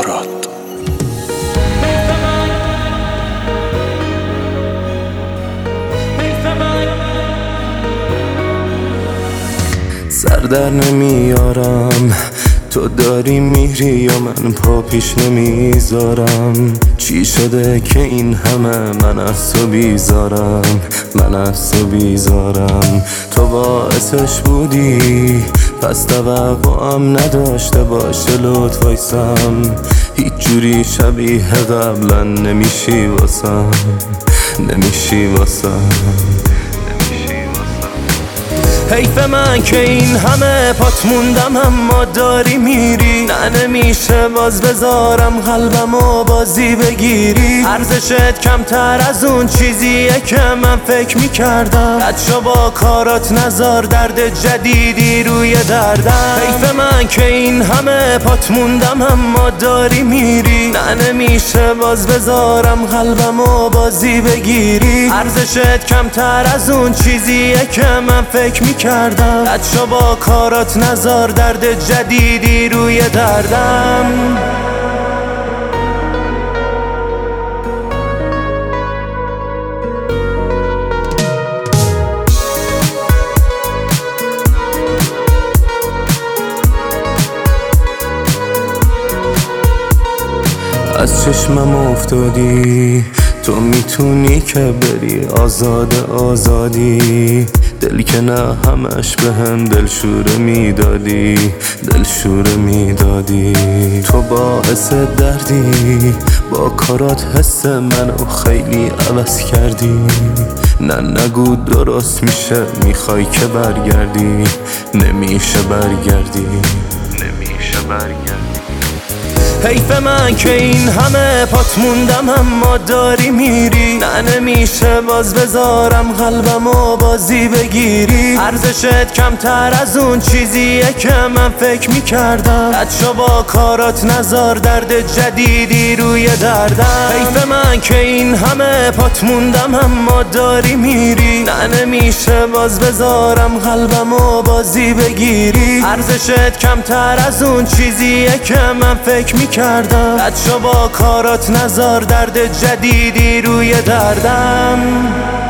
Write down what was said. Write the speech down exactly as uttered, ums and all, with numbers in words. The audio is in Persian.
مراد. سر در نمیارم، تو داری میری یا من پا پیش نمیذارم. چی شده که این همه من از تو بیزارم، من از تو بیزارم. تو باعثش بودی پس توقعم نداشته باشه لطف وایسم. هیچ جوری شبیه قبلا نمیشی واسم، نمیشی واسم. حیف من که این همه پات موندم اما داری میری. نه نمیشه باز بذارم قلبمو بازی بگیری. ارزشت کمتر از اون چیزیه که من فکر میکردم. بچه با کارات نزار درد جدیدی روی دردم. حیف من که این همه پات موندم اما داری میری. نه نمیشه باز بذارم قلبمو بازی بگیری. ارزشت کمتر از اون چیزیه که من فکر میکردم. بچه با کارات نزار درد جدیدی روی دردم. از چشمم افتادی، تو میتونی که بری آزاد آزادی. دل که نه همش به هم دلشوره میدادی، دلشوره میدادی. تو باعث دردی، با کارات حس منو خیلی عوض کردی. نه نگو درست میشه، میخوای که برگردی. نمیشه برگردی، نمیشه برگردی. حیف من که این همه پات موندم اما داری میری. نه نمیشه باز بذارم قلبمو بازی بگیری. ارزشت کمتر از اون چیزیه که من فکر میکردم. بچه با کارات نزار درد جدیدی روی دردم. حیف من که این همه پات موندم اما داری میری. نه نمیشه باز بذارم قلبمو بازی بگیری. ارزشت کمتر از اون چیزیه که من فکر میکردم. بچه با کارات نزار درد جدیدی روی دردم.